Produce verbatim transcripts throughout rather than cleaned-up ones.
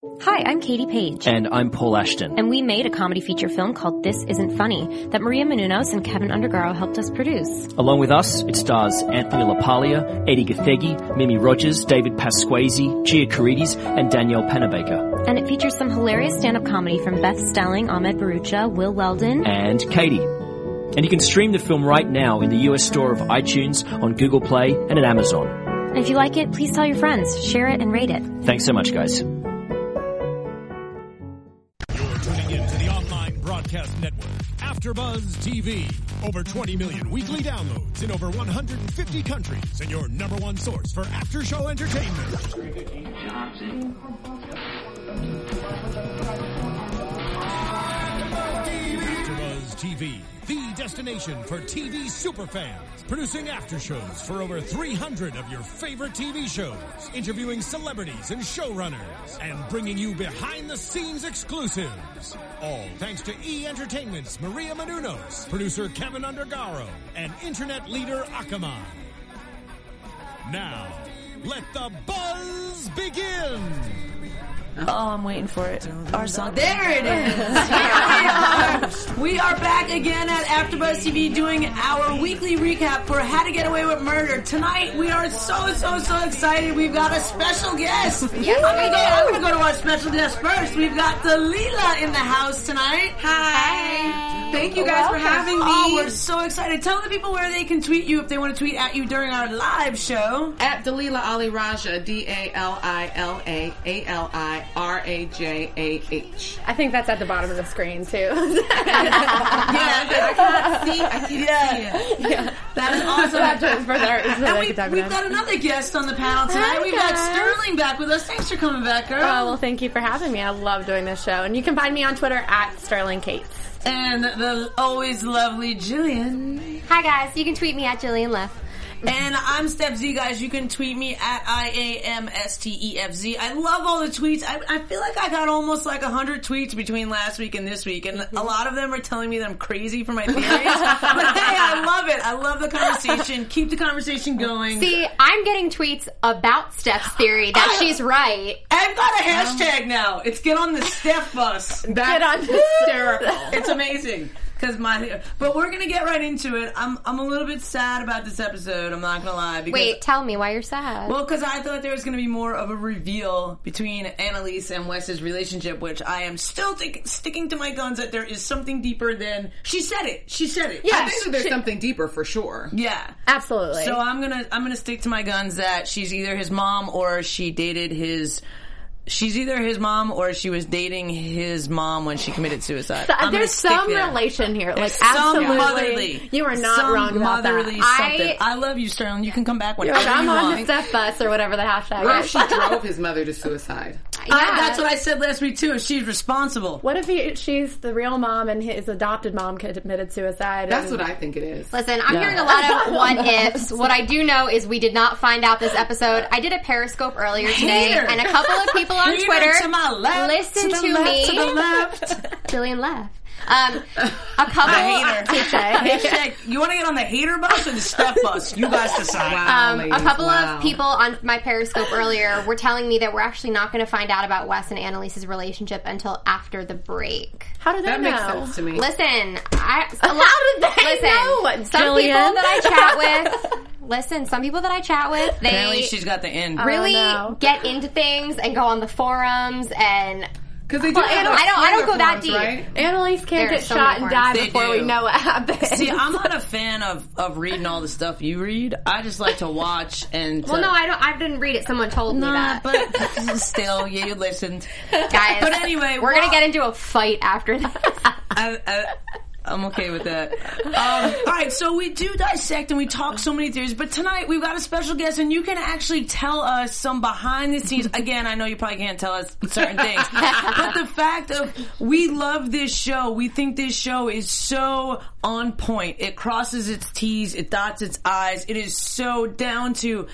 Hi, I'm Katie Page. And I'm Paul Ashton. And we made a comedy feature film called This Isn't Funny that Maria Menounos and Kevin Undergaro helped us produce. Along with us, it stars Anthony LaPaglia, Eddie Gathegi, Mimi Rogers, David Pasquazi, Gia Carides, and Danielle Panabaker. And it features some hilarious stand-up comedy from Beth Stelling, Ahmed Barucha, Will Weldon, and Katie. And you can stream the film right now in the U S store of iTunes, on Google Play, and at Amazon. And if you like it, please tell your friends, share it, and rate it. Thanks so much, guys. Broadcast network, AfterBuzz T V. Over twenty million weekly downloads in over one hundred fifty countries, and your number one source for after-show entertainment. AfterBuzz T V, the destination for T V superfans, producing after shows for over three hundred of your favorite T V shows, interviewing celebrities and showrunners, and bringing you behind-the-scenes exclusives. All thanks to E! Entertainment's Maria Menounos, producer Kevin Undergaro, and internet leader Akamai. Now, let the buzz begin! Oh, I'm waiting for it. Our song. There it is. Here we are. We are back again at AfterBuzz T V doing our weekly recap for How to Get Away with Murder. Tonight, we are so, so, so excited. We've got a special guest. Yes, I'm going I'm to go to our special guest first. We've got Dalila in the house tonight. Hi. Thank you guys for having me. Oh, we're so excited. Tell the people where they can tweet you if they want to tweet at you during our live show. At Dalila Ali Raja, D A L I L A A L I R A J A H. I think that's at the bottom of the screen, too. yeah, I can't see, I can't yeah. see it. Yeah. That is awesome. And we, we've got another guest on the panel tonight. Hi, we've guys. got Sterling back with us. Thanks for coming back, girl. Oh, well, thank you for having me. I love doing this show. And you can find me on Twitter at Sterling Cates. And the always lovely Jillian. Hi, guys. You can tweet me at Jillian Leff. And I'm Steph Z, guys. You can tweet me at I A M S T E F Z. I love all the tweets. I, I feel like I got almost like one hundred tweets between last week and this week. And a lot of them are telling me that I'm crazy for my theories. But hey, I love it. I love the conversation. Keep the conversation going. See, I'm getting tweets about Steph's theory that I, she's right. I've got a hashtag now. It's get on the Steph bus. That's hysterical. It's amazing. Cause my, but we're gonna get right into it. I'm, I'm a little bit sad about this episode. I'm not gonna lie. Because, Wait, tell me why you're sad. Well, cause I thought there was gonna be more of a reveal between Annalise and Wes's relationship, which I am still th- sticking to my guns that there is something deeper than, she said it. She said it. Yeah, I think that there's she, something deeper for sure. Yeah. Absolutely. So I'm gonna, I'm gonna stick to my guns that she's either his mom or she dated his, She's either his mom or she was dating his mom when she committed suicide. So, there's some there. relation here. There's like, absolutely. Motherly. You are not some wrong about motherly that. Something. I, I love you, Sterling. You can come back whenever you I'm want. on the Steph bus or whatever the hashtag What is. if she drove his mother to suicide? Yeah. I, that's what I said last week, too. If she's responsible. What if he, she's the real mom and his adopted mom committed suicide? That's and, what I think it is. Listen, I'm yeah. hearing a lot of what-ifs. What I do know is we did not find out this episode. I did a Periscope earlier today, Hater. and a couple of people on Hater Twitter to my left, listen to, the to left, me. To the left. Jillian Leff. Um, a couple. Hashtag, you want to get on the hater bus or the Steph bus? You guys decide. Wow, um, ladies, a couple wow. of people on my Periscope earlier were telling me that we're actually not going to find out about Wes and Annalise's relationship until after the break. How did they that know? makes sense to me. Listen, I, a lot, how did they listen, know? What, some Jillian? people that I chat with. Listen, some people that I chat with, they Apparently she's got the in. really oh, no. get into things and go on the forums and. Because they do Well, have I don't. I don't go that forms, deep. right? Annalise can't There's get so shot many and die They before do. we know what happened. See, I'm not a fan of, of reading all the stuff you read. I just like to watch and. To, Well, no, I don't. I didn't read it. Someone told me Nah, that. but still, yeah, you listened, guys. But anyway, we're well, gonna get into a fight after this. I, I, I'm okay with that. Um, all right, so we do dissect and we talk so many theories, but tonight we've got a special guest, and you can actually tell us some behind the scenes. Again, I know you probably can't tell us certain things, but the fact of we love this show. We think this show is so on point. It crosses its T's, it dots its I's. It is so down to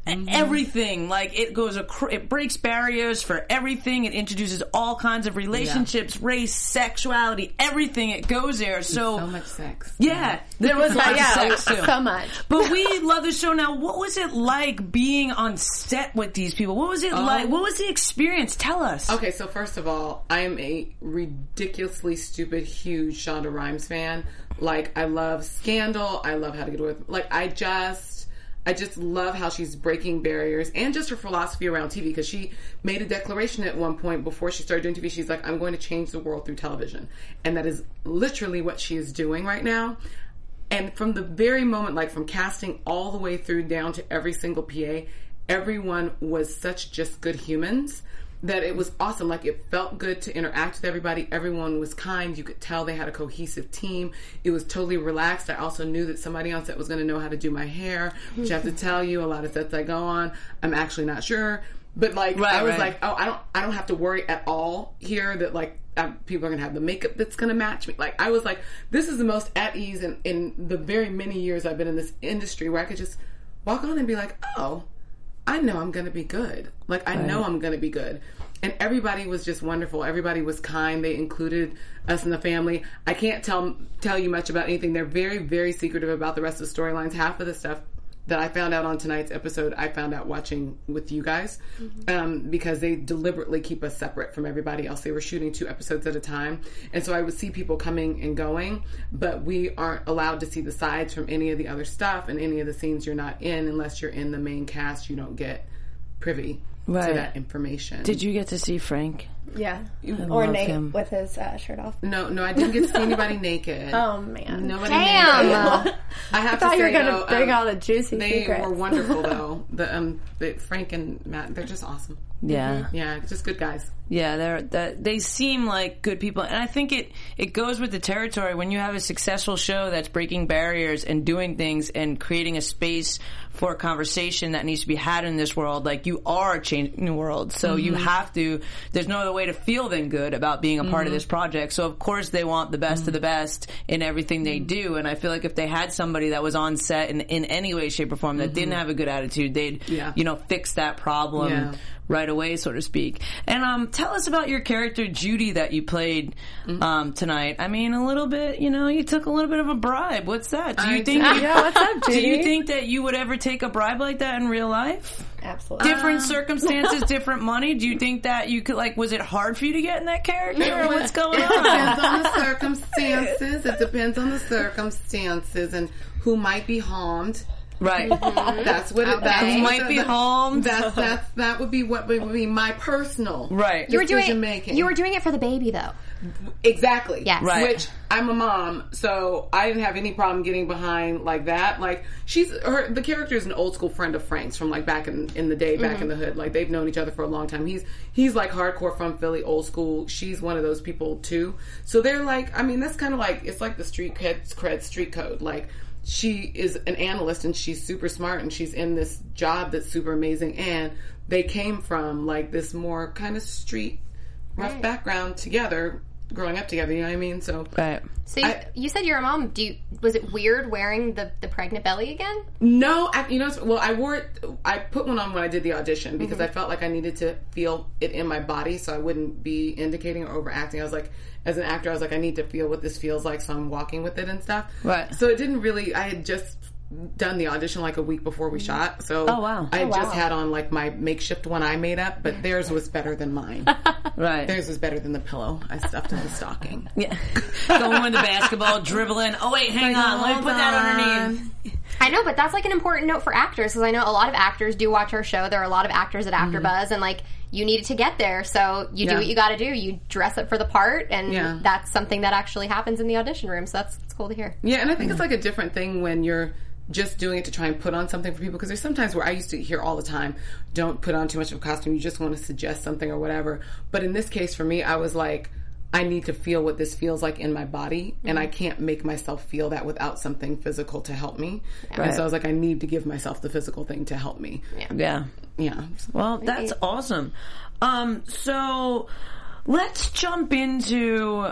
Mm-hmm. Everything, like it goes, acro- it breaks barriers for everything. It introduces all kinds of relationships, yeah. race, sexuality, everything. It goes there. So, so much sex. Yeah, there was lots yeah, of sex too. So much. But we love the show. Now, what was it like being on set with these people? What was it oh. like? What was the experience? Tell us. Okay, so first of all, I am a ridiculously stupid, huge Shonda Rhimes fan. Like, I love Scandal. I love How to Get Away with. Like, I just. I just love how she's breaking barriers and just her philosophy around T V, because she made a declaration at one point before she started doing T V. She's like, I'm going to change the world through television. And that is literally what she is doing right now. And from the very moment, like from casting all the way through down to every single P A, everyone was such just good humans that it was awesome. Like, it felt good to interact with everybody. Everyone was kind. You could tell they had a cohesive team. It was totally relaxed. I also knew that somebody on set was going to know how to do my hair, which I have to tell you, a lot of sets I go on, I'm actually not sure. But, like, right, I was right. like, oh, I don't I don't have to worry at all here that, like, uh, people are going to have the makeup that's going to match me. Like, I was like, this is the most at ease in, in the very many years I've been in this industry, where I could just walk on and be like, oh, I know I'm going to be good. Like, I right. know I'm going to be good. And everybody was just wonderful. Everybody was kind. They included us in the family. I can't tell tell you much about anything. They're very, very secretive about the rest of the storylines. Half of the stuff that I found out on tonight's episode, I found out watching with you guys, mm-hmm. um, because they deliberately keep us separate from everybody else. They were shooting two episodes at a time. And so I would see people coming and going, but we aren't allowed to see the sides from any of the other stuff, and any of the scenes you're not in. Unless you're in the main cast, you don't get privy right. to that information. Did you get to see Frank? Yeah. I or Nate him. with his uh, shirt off. No, no, I didn't get to see anybody naked. Oh, man. Nobody Damn. naked. I have I thought to you were say, going to though, bring um, all the juicy they secrets. were wonderful, though. The, um, the, Frank and Matt, they're just awesome. Yeah. Mm-hmm. Yeah, just good guys. Yeah, they're, they're, they seem like good people. And I think it, it goes with the territory. When you have a successful show that's breaking barriers and doing things and creating a space for a conversation that needs to be had in this world, like, you are changing the world. So mm-hmm. you have to, there's no other way to feel than good about being a part mm-hmm. of this project. So of course they want the best mm-hmm. of the best in everything they do. And I feel like if they had somebody that was on set in, in any way, shape, or form that mm-hmm. didn't have a good attitude, they'd, yeah. you know, fix that problem. Yeah. right away, so to speak. And um, tell us about your character, Judy, that you played mm-hmm. um, tonight. I mean, a little bit, you know, you took a little bit of a bribe. What's that? Do you I think? did. Yeah, what's up, Judy? Do you think that you would ever take a bribe like that in real life? Absolutely. Different uh, circumstances, different money. Do you think that you could, like, was it hard for you to get in that character, or what's going on? It depends on the circumstances. It depends on the circumstances and who might be harmed. Right. Mm-hmm. That's what it okay. That's that might what, be that, harmed. That's, that's, that would be what would be my personal right. You were doing making. You were doing it for the baby, though. Exactly. Yes. Right. Which, I'm a mom, so I didn't have any problem getting behind like that. Like, she's her the character is an old school friend of Frank's from like back in, in the day, back mm-hmm. in the hood. Like, they've known each other for a long time. He's he's like hardcore from Philly, old school. She's one of those people too. So they're like, I mean, that's kind of like, it's like the street cred, cred street code. Like, she is an analyst and she's super smart and she's in this job that's super amazing, and they came from like this more kind of street rough right. background together, growing up together, you know what I mean? So right. So you, I, you said you're a mom. Do you, was it weird wearing the, the pregnant belly again? No, I, you know, well, I wore it, I put one on when I did the audition because mm-hmm. I felt like I needed to feel it in my body so I wouldn't be indicating or overacting. I was like, as an actor, I was like, I need to feel what this feels like, so I'm walking with it and stuff. Right. So it didn't really, I had just done the audition like a week before we shot, so oh, wow. I oh, just wow. had on like my makeshift one I made up, but theirs was better than mine. Right. Theirs was better than the pillow I stuffed in the stocking. Yeah. Going with the basketball, dribbling. Oh wait, hang like, on, let me put on. that underneath. I know, but that's like an important note for actors, because I know a lot of actors do watch our show. There are a lot of actors at AfterBuzz, mm-hmm. and like, you needed to get there, so you yeah. do what you got to do. You dress up for the part, and yeah. that's something that actually happens in the audition room. So that's, that's cool to hear. Yeah, and I think it's like a different thing when you're just doing it to try and put on something for people, because there's sometimes where I used to hear all the time, don't put on too much of a costume, you just want to suggest something or whatever. But in this case, for me, I was like, I need to feel what this feels like in my body, mm-hmm. and I can't make myself feel that without something physical to help me. Yeah. Right. And so I was like, I need to give myself the physical thing to help me. Yeah. Yeah. Yeah. Well, that's awesome. Um, so let's jump into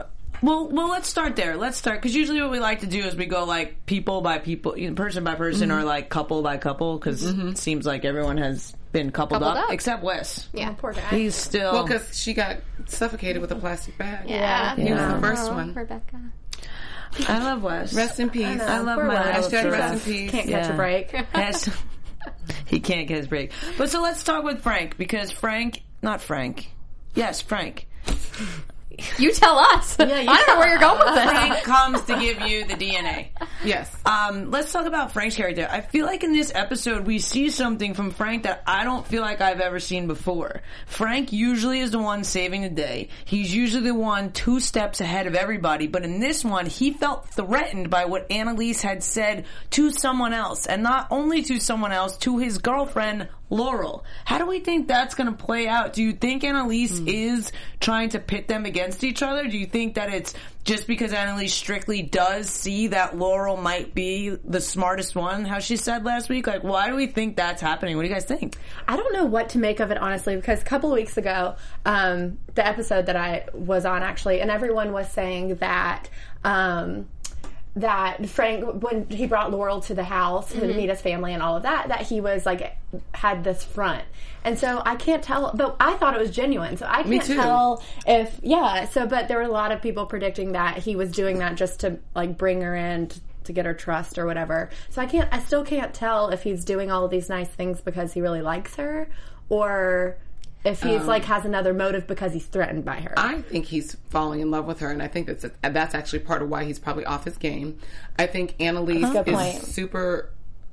Well, well, let's start there. Let's start because usually what we like to do is we go like people by people, you know, person by person, mm-hmm. or like couple by couple because mm-hmm. it seems like everyone has been coupled, coupled up, up except Wes. Yeah, poor guy. He's still well because she got suffocated with a plastic bag. Yeah, he yeah. was the first oh, one. Rebecca. I love Wes. Rest in peace. I, I love Poor my Wes. Hashtag rest in peace. Can't Yeah. catch a break. Has- he can't get his break. But so let's talk with Frank because Frank, not Frank. Yes, Frank. You tell us. Yeah, you I don't know where you're going with this. Frank comes to give you the D N A. Yes. Um, let's talk about Frank's character. I feel like in this episode we see something from Frank that I don't feel like I've ever seen before. Frank usually is the one saving the day. He's usually the one two steps ahead of everybody, but in this one he felt threatened by what Annalise had said to someone else, and not only to someone else, to his girlfriend Laurel. How do we think that's going to play out? Do you think Annalise mm. is trying to pit them against each other? Do you think that it's just because Annalise strictly does see that Laurel might be the smartest one, how she said last week? Like, why do we think that's happening? What do you guys think? I don't know what to make of it, honestly, because a couple of weeks ago, um, the episode that I was on, actually, and everyone was saying that... Um, that Frank, when he brought Laurel to the house mm-hmm. to meet his family and all of that, that he was like, had this front. And so I can't tell, but I thought it was genuine. So I can't tell if, yeah, so, but there were a lot of people predicting that he was doing that just to like bring her in to, to get her trust or whatever. So I can't, I still can't tell if he's doing all of these nice things because he really likes her or if he's um, like has another motive because he's threatened by her. I think he's falling in love with her, and I think that's a, that's actually part of why he's probably off his game. I think Annalise uh-huh. is point. super.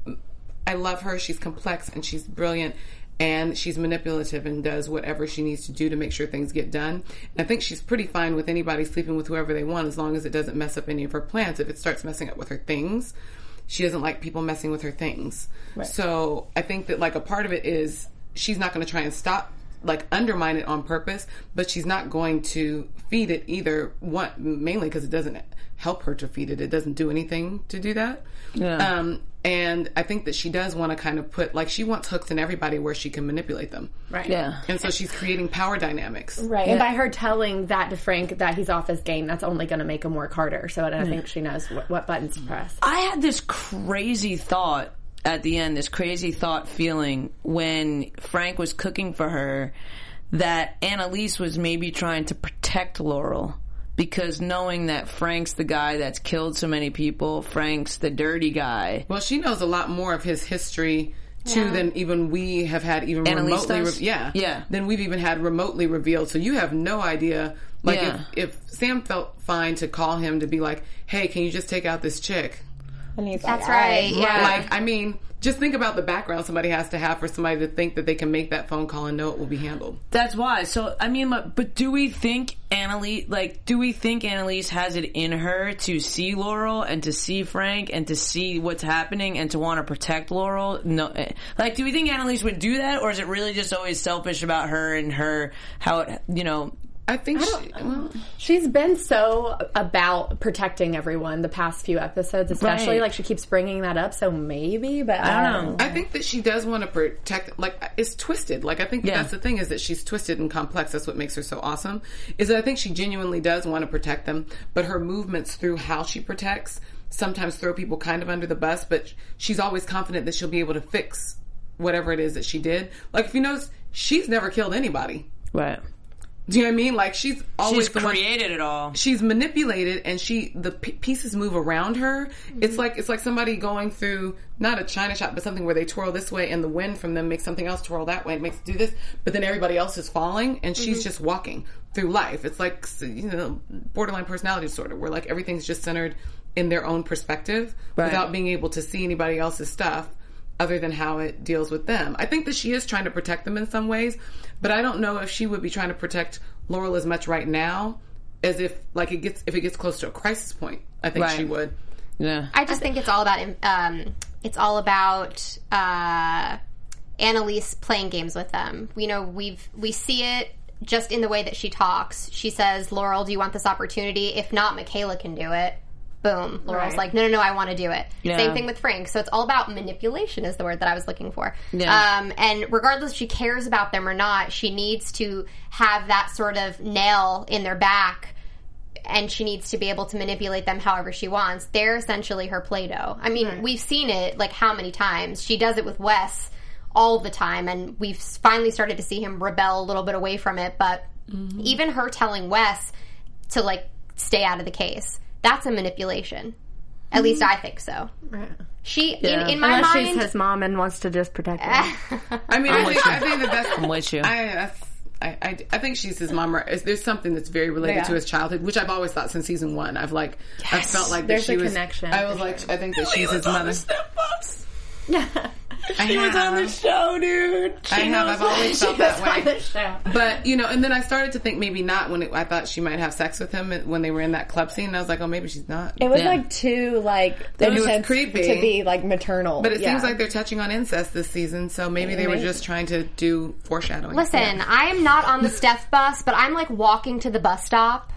I love her. She's complex and she's brilliant, and she's manipulative and does whatever she needs to do to make sure things get done. And I think she's pretty fine with anybody sleeping with whoever they want as long as it doesn't mess up any of her plans. If it starts messing up with her things, she doesn't like people messing with her things. Right. So I think that like a part of it is she's not going to try and stop. Like undermine it on purpose, but she's not going to feed it either. One, mainly because it doesn't help her to feed it. It doesn't do anything to do that. Yeah. Um, and I think that she does want to kind of put, like, she wants hooks in everybody where she can manipulate them. Right. Yeah. And so she's creating power dynamics. Right. Yeah. And by her telling that to Frank that he's off his game, that's only going to make him work harder. So I don't think she knows what, what buttons to press. I had this crazy thought at the end, this crazy thought feeling when Frank was cooking for her that Annalise was maybe trying to protect Laurel because knowing that Frank's the guy that's killed so many people, Frank's the dirty guy. Well, she knows a lot more of his history too yeah. than even we have had even Annalise remotely does? Re- yeah. Yeah. Than we've even had remotely revealed. So you have no idea. Like yeah. if, if Sam felt fine to call him to be like, hey, can you just take out this chick? And he's That's like, right. Yeah. Like, I mean, just think about the background somebody has to have for somebody to think that they can make that phone call and know it will be handled. That's why. So, I mean, but do we think Annalise, like, do we think Annalise has it in her to see Laurel and to see Frank and to see what's happening and to want to protect Laurel? No. Like, do we think Annalise would do that, or is it really just always selfish about her and her, how it, you know, I think I she, well, she's been so about protecting everyone the past few episodes, especially. Right. Like, she keeps bringing that up, so maybe, but I don't know. I think that she does want to protect, like, it's twisted. Like, I think Yeah. that's the thing, is that she's twisted and complex. That's what makes her so awesome, is that I think she genuinely does want to protect them, but her movements through how she protects sometimes throw people kind of under the bus, but she's always confident that she'll be able to fix whatever it is that she did. Like, if you notice, she's never killed anybody. right? Do you know what I mean? Like, she's always She's the one- created it all. She's manipulated, and she the p- pieces move around her. Mm-hmm. It's like it's like somebody going through not a china shop, but something where they twirl this way, and the wind from them makes something else twirl that way. It makes it do this, but then everybody else is falling, and she's mm-hmm. just walking through life. It's like, you know, borderline personality disorder, where like everything's just centered in their own perspective right. without being able to see anybody else's stuff other than how it deals with them. I think that she is trying to protect them in some ways, but I don't know if she would be trying to protect Laurel as much right now as if like it gets if it gets close to a crisis point. I think right. she would. Yeah. I just think it's all about um, it's all about uh, Annalise playing games with them. You know, we've we see it just in the way that she talks. She says, "Laurel, do you want this opportunity? If not, Michaela can do it." Boom. Laurel's right. like, no, no, no, I want to do it. Yeah. Same thing with Frank. So it's all about manipulation is the word that I was looking for. Yeah. Um, and regardless if she cares about them or not, she needs to have that sort of nail in their back and she needs to be able to manipulate them however she wants. They're essentially her Play-Doh. I mean, right. we've seen it like how many times. She does it with Wes all the time, and we've finally started to see him rebel a little bit away from it. But mm-hmm. even her telling Wes to like stay out of the case, that's a manipulation. At mm-hmm. least I think so. Right. She yeah. in, in my Unless mind, she's his mom and wants to just protect him. I mean, I think, I think that that's. I'm with you. I, I, I, I think she's his mom. There's something that's very related yeah. to his childhood, which I've always thought since season one. I've like, yes. I felt like There's that she a was. Connection. I was like, I think that she's his mother. Yeah. I she have. was on the show, dude. She I have. I've always felt that way. On the show. But you know, and then I started to think maybe not when it, I thought she might have sex with him when they were in that club scene. And I was like, oh, maybe she's not. It was yeah. like too like it was creepy to be like maternal. But it yeah. seems like they're touching on incest this season, so maybe they maybe. were just trying to do foreshadowing. Listen, yeah. I am not on the Steph bus, but I'm like walking to the bus stop.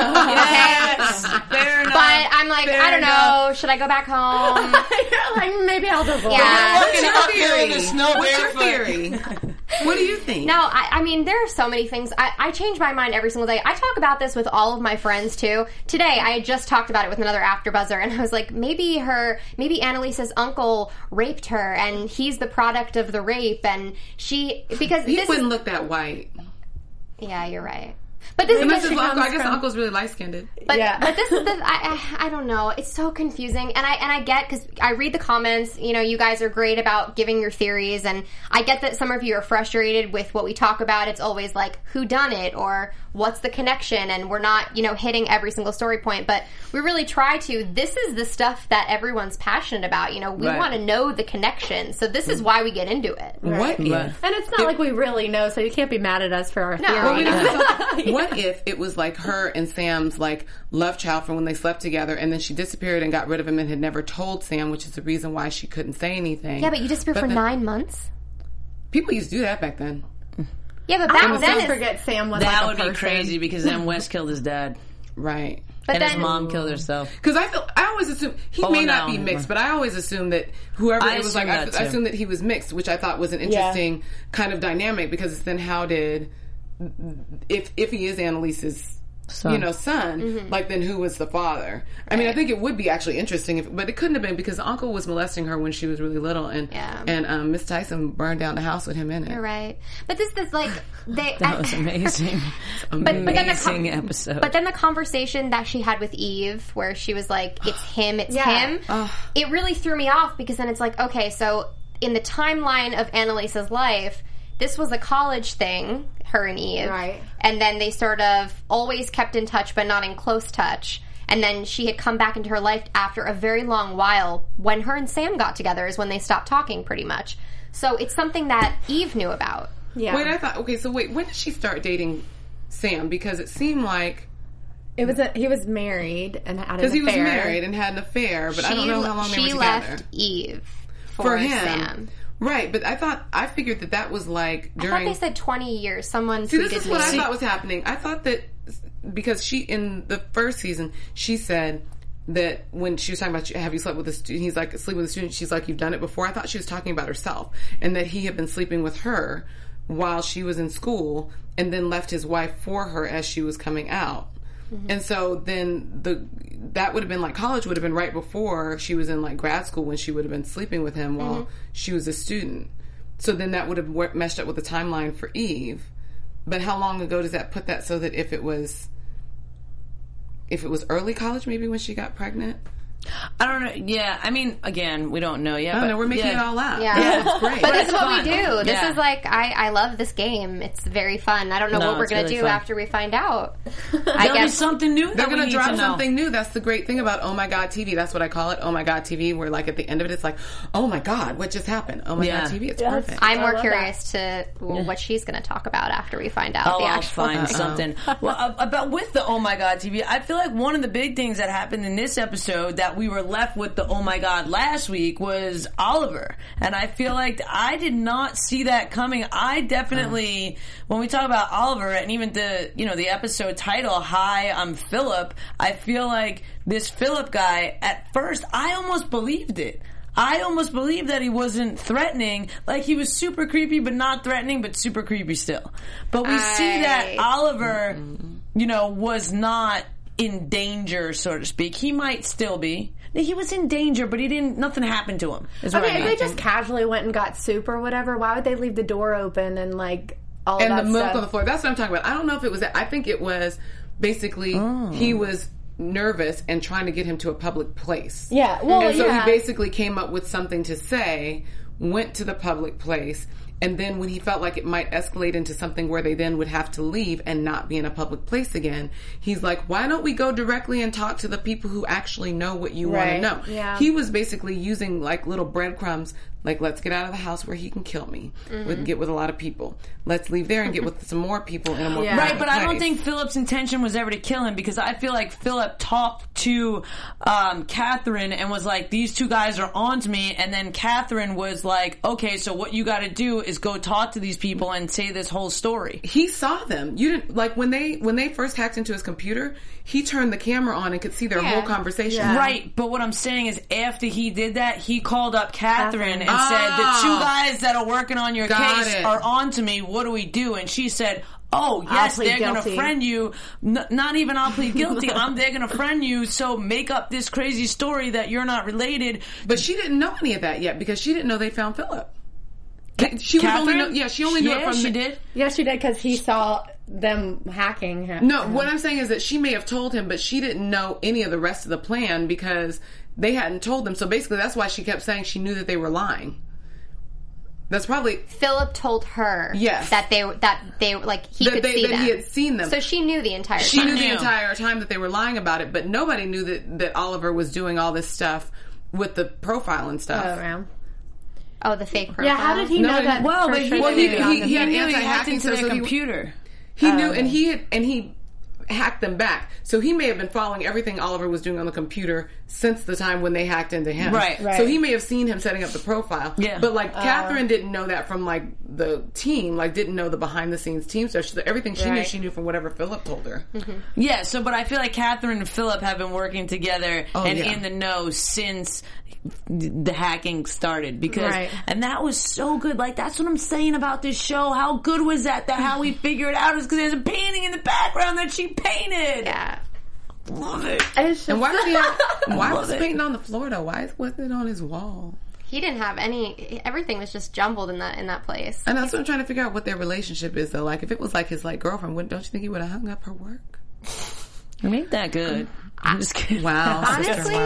Yes, fair enough. But I'm like, fair I don't enough. know. Should I go back home? Like maybe I'll just walk. Yeah. What's your theory? Snow What's your theory? What do you think? No, I, I mean, there are so many things. I, I change my mind every single day. I talk about this with all of my friends, too. Today, I had just talked about it with another AfterBuzzer, and I was like, maybe her, maybe Annalise's uncle raped her, and he's the product of the rape, and she, because he this wouldn't is, look that white. Yeah, you're right. But this Unless is his uncle, I guess from, uncle's really light skinned. But yeah. but this is the I, I I don't know. It's so confusing, and I and I get because I read the comments. You know, you guys are great about giving your theories, and I get that some of you are frustrated with what we talk about. It's always like who done it or what's the connection, and we're not you know hitting every single story point. But we really try to. This is the stuff that everyone's passionate about. You know, we right. want to know the connection, so this is why we get into it. Right. What if? And it's not it, like we really know, so you can't be mad at us for our no. theory. Well, we yeah. What if it was like her and Sam's like love child from when they slept together, and then she disappeared and got rid of him and had never told Sam, which is the reason why she couldn't say anything. Yeah, but you disappeared but for then, nine months. People used to do that back then. Yeah, but back I then, don't forget Sam was that like would person. be crazy because then Wes killed his dad, right? But and then, his mom killed herself. Because I feel I always assume he oh, may no. not be mixed, but I always assume that whoever I it was like, I, I assume that he was mixed, which I thought was an interesting yeah. kind of dynamic. Because then, how did if if he is Annalise's son. you know, son, mm-hmm. like then who was the father? Right. I mean, I think it would be actually interesting, if, but it couldn't have been because the uncle was molesting her when she was really little, and yeah. and um, Miss Tyson burned down the house with him in it. You're right, but this is like they. that I, was amazing, but, amazing but then the com- episode. But then the conversation that she had with Eve, where she was like, "It's him, it's yeah. him," uh, it really threw me off because then it's like, okay, so in the timeline of Annalise's life, this was a college thing. Her and Eve. Right. And then they sort of always kept in touch, but not in close touch. And then she had come back into her life after a very long while. When her and Sam got together is when they stopped talking, pretty much. So it's something that Eve knew about. Yeah. Wait, I thought, okay, so wait, when did she start dating Sam? Because it seemed like... It was a, he was married and had an affair. Because he was married and had an affair, but she, I don't know how long they were together. She left Eve for, for him. Sam. Right, but I thought, I figured that that was like during... I thought they said twenty years. Someone See, tweeted this is what me. I thought was happening. I thought that, because she, in the first season, she said that when she was talking about, have you slept with a student? He's like, sleep with a student. She's like, you've done it before? I thought she was talking about herself. And that he had been sleeping with her while she was in school and then left his wife for her as she was coming out. Mm-hmm. And so then the that would have been like college would have been right before she was in like grad school when she would have been sleeping with him while mm-hmm. she was a student. So then that would have meshed up with the timeline for Eve. But how long ago does that put that so that if it was if it was early college maybe when she got pregnant? I don't know. Yeah, I mean, again, we don't know yet. I don't but know. We're making yeah. it all up. Yeah, yeah it's great. But this it's is what fun. we do. This yeah. is like I, I love this game. It's very fun. I don't know no, what we're gonna really do fun. after we find out. I guess be something new. They're going to drop to something new. That's the great thing about Oh My God T V. That's what I call it. Oh My God T V. Where like at the end of it, it's like, oh my God, what just happened? Oh My yeah. God T V. It's yes. perfect. I'm more I curious that. to well, what she's going to talk about after we find out Oh, the I'll actual find thing. something. Well, about with the Oh My God T V, I feel like one of the big things that happened in this episode that we were left with the Oh My God last week was Oliver. And I feel like I did not see that coming. I definitely, when we talk about Oliver and even the, you know, the episode title, Hi, I'm Philip, I feel like this Philip guy, at first, I almost believed it. I almost believed that he wasn't threatening. Like, he was super creepy, but not threatening, but super creepy still. But we I... see that Oliver, you know, was not in danger, so to speak. He might still be. He was in danger, but he didn't. Nothing happened to him. Is what Okay, I if mean. they just casually went and got soup or whatever, why would they leave the door open and like all and of the that milk stuff? on the floor. That's what I'm talking about. I don't know if it was that. I think it was basically Oh. he was nervous and trying to get him to a public place. Yeah, well, and so yeah. he basically came up with something to say, went to the public place, and then when he felt like it might escalate into something where they then would have to leave and not be in a public place again, he's like, why don't we go directly and talk to the people who actually know what you Right. want to know? Yeah. He was basically using like little breadcrumbs, like, let's get out of the house where he can kill me. Mm-hmm. We can get with a lot of people. Let's leave there and get with some more people in a more Yeah. Right, private but I don't place. think Philip's intention was ever to kill him, because I feel like Philip talked to um, Catherine and was like, these two guys are on to me, and then Catherine was like, okay, so what you gotta do is go talk to these people and say this whole story. He saw them. You didn't like when they when they first hacked into his computer. He turned the camera on and could see their Yeah. whole conversation. Yeah. Right, but what I'm saying is after he did that, he called up Catherine and Ah. said, the two guys that are working on your Got case it. are on to me, what do we do? And she said, oh, yes, plead they're going to guilty. friend you. N- not even I'll plead guilty. I'm They're going to friend you, so make up this crazy story that you're not related. But she didn't know any of that yet because she didn't know they found Philip. She was only Catherine? know, yeah she only knew yeah, it from she the, did. Yeah, she did because he saw them hacking him. No, what I'm saying is that she may have told him, but she didn't know any of the rest of the plan because they hadn't told them. So basically, that's why she kept saying she knew that they were lying. That's probably Philip told her Yes. that they that they like he that could they see that them. he had seen them. So she knew the entire She time. knew the knew. entire time that they were lying about it, but nobody knew that, that Oliver was doing all this stuff with the profile and stuff. Oh, wow. Oh, the fake profile. Yeah, how did he No, know and- that? Well, for but he, sure Well, they he- were he- on he him? had knew he hacked anti-hacking, into so- their so he- computer. He knew, and he had, and he hacked them back. So he may have been following everything Oliver was doing on the computer since the time when they hacked into him. Right. Right. So he may have seen him setting up the profile. Yeah. But like Catherine didn't know that from like the team, like didn't know the behind the scenes team stuff. So everything she knew, Right. she knew from whatever Philip told her. Yeah, so, but I feel like Catherine and Philip have been working together Oh, and yeah. in the know since the hacking started, because Right. and that was so good. Like, that's what I'm saying about this show. How good was that? That how we figured out is because there's a painting in the background that she painted. Yeah. Love it. It's just, And why was he? On, why was Love he it. painting on the floor though? Why wasn't it on his wall? He didn't have any. Everything was just jumbled in that in that place. And that's what I'm trying to figure out what their relationship is though. Like if it was like his like girlfriend, wouldn't don't you think he would have hung up her work? It ain't that good. I'm just kidding. Wow, sister, Honestly,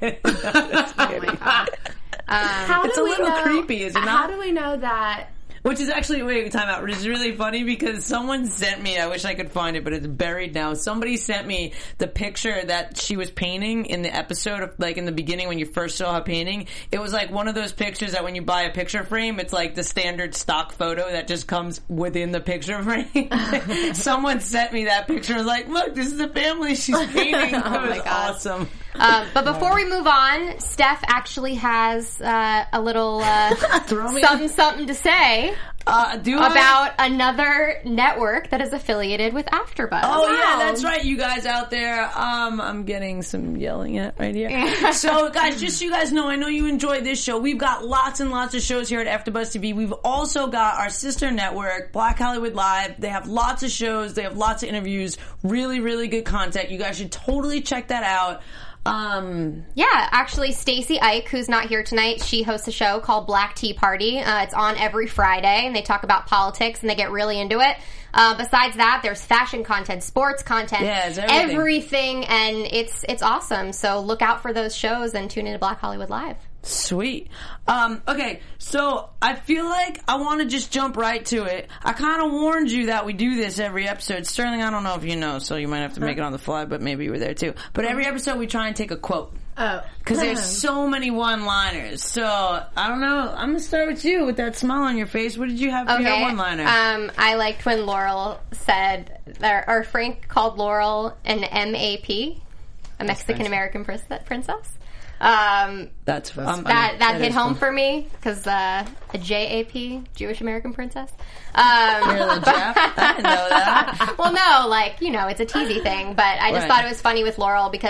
wow. oh my god. how It's do a we little know, creepy, is it How not? do we know that? Which is actually, wait, time out. Which is really funny because someone sent me, I wish I could find it, but it's buried now. Somebody sent me the picture that she was painting in the episode of, like, in the beginning when you first saw her painting. It was like one of those pictures that when you buy a picture frame, it's like the standard stock photo that just comes within the picture frame. Someone sent me that picture. I was like, look, this is the family she's painting. That Oh my was God. awesome. Um, but before we move on, Steph actually has uh, a little uh, Throw me something something to say uh, do I? about another network that is affiliated with AfterBuzz. Oh yeah, that's right, you guys out there. Um, I'm getting some yelling at right here. So guys, just so you guys know, I know you enjoy this show. We've got lots and lots of shows here at AfterBuzz T V. We've also got our sister network, Black Hollywood Live. They have lots of shows. They have lots of interviews. Really, really good content. You guys should totally check that out. Um, Yeah, actually, Stacey Ike, who's not here tonight, she hosts a show called Black Tea Party. Uh, it's on every Friday, and they talk about politics, and they get really into it. Uh, besides that, there's fashion content, sports content, Yeah, it's everything. everything, and it's it's awesome. So look out for those shows and tune into Black Hollywood Live. Sweet. Um, okay, so I feel like I want to just jump right to it. I kind of warned you that we do this every episode. Sterling, I don't know if you know, so you might have to make it on the fly, but maybe you were there too. But every episode we try and take a quote. Oh, Because there's so many one-liners. So, I don't know. I'm going to start with you with that smile on your face. What did you have for your Okay. one-liner? Um, I liked when Laurel said, or, or Frank called Laurel an M A P, a Mexican American princess. Um, That's um, that that, hit is home fun. for me because uh, a J A P, Jewish American princess. Um, You're the Jap? I didn't know that. well, no, like, you know, it's a teasy thing, but I just Right. thought it was funny with Laurel because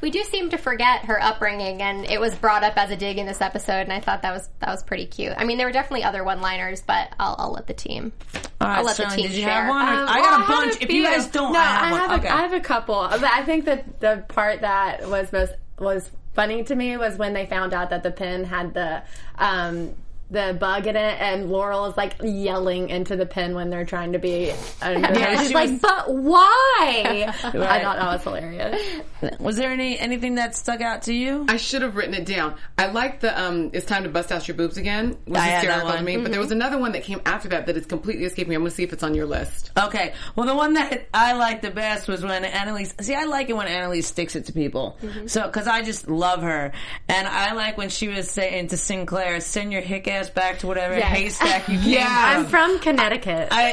we do seem to forget her upbringing, and it was brought up as a dig in this episode, and I thought that was that was pretty cute. I mean, there were definitely other one-liners, but I'll, I'll let the team. All right, I'll let Sterling, the team did you share. have one? Um, I well, got a I bunch. have If you few. guys don't, no, I have one. have a, Okay. I have a couple. But I think that the part that was most was funny to me was when they found out that the pen had the um, the bug in it, and Laurel is like yelling into the pen when they're trying to be. Under Yeah, She's she like, was- "But why?" I Right. thought that was hilarious. Was there any anything that stuck out to you? I should have written it down. I like the um "It's time to bust out your boobs again" was I had that hysterical to one. me, but there was another one that came after that that is completely escaping me. I'm going to see if it's on your list. Okay. Well, the one that I liked the best was when Annalise. See, I like it when Annalise sticks it to people. So, because I just love her, and I like when she was saying to Sinclair, "Send your hick ass back to whatever Yes. haystack you came Yeah. I'm from Connecticut. I,